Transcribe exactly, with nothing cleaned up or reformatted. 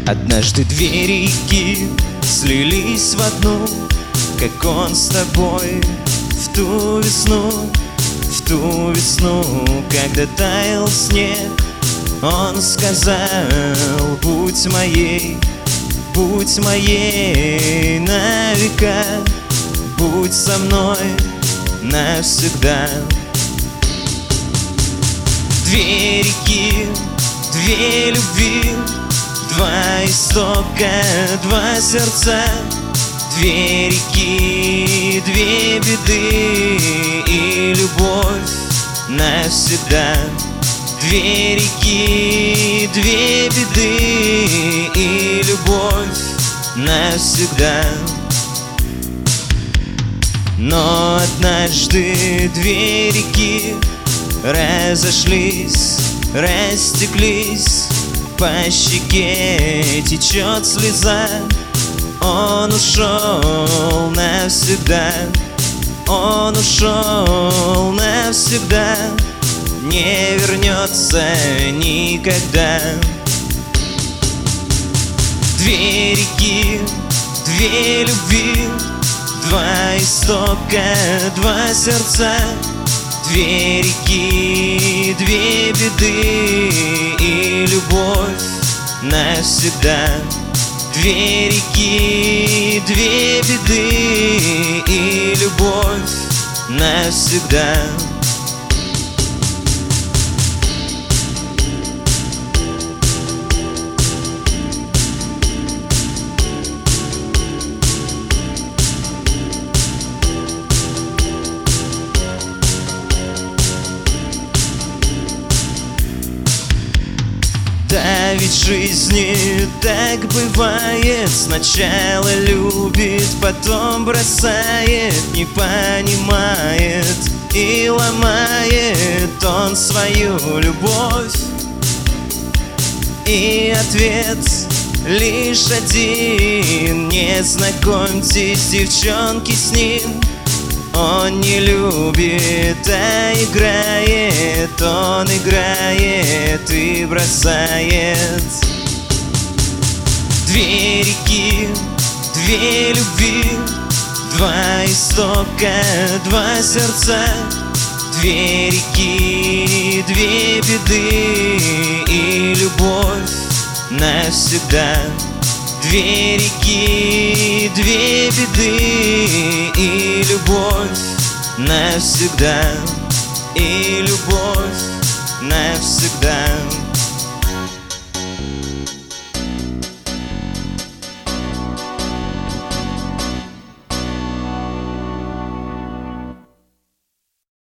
Однажды две реки слились в одну, как он с тобой в ту весну, в ту весну, когда таял снег. Он сказал: будь моей, будь моей на века, будь со мной навсегда. Две реки, две любви, два истока, два сердца. Две реки, две беды и любовь навсегда. Две реки, две беды и любовь навсегда. Но однажды две реки разошлись, растеклись, по щеке течет слеза. Он ушел навсегда, он ушел навсегда, не вернется никогда. Две реки, две любви, два истока, два сердца. Две реки, две беды и любовь навсегда. Две реки, две беды и любовь навсегда. Да ведь в жизни так бывает. Сначала любит, потом бросает, не понимает и ломает он свою любовь. И ответ лишь один: не знакомьтесь, девчонки, с ним. Он не любит, а играет, он играет и бросает. Две реки, две любви, два истока, два сердца. Две реки, две беды и любовь навсегда. Две реки, две беды и любовь навсегда, и любовь навсегда.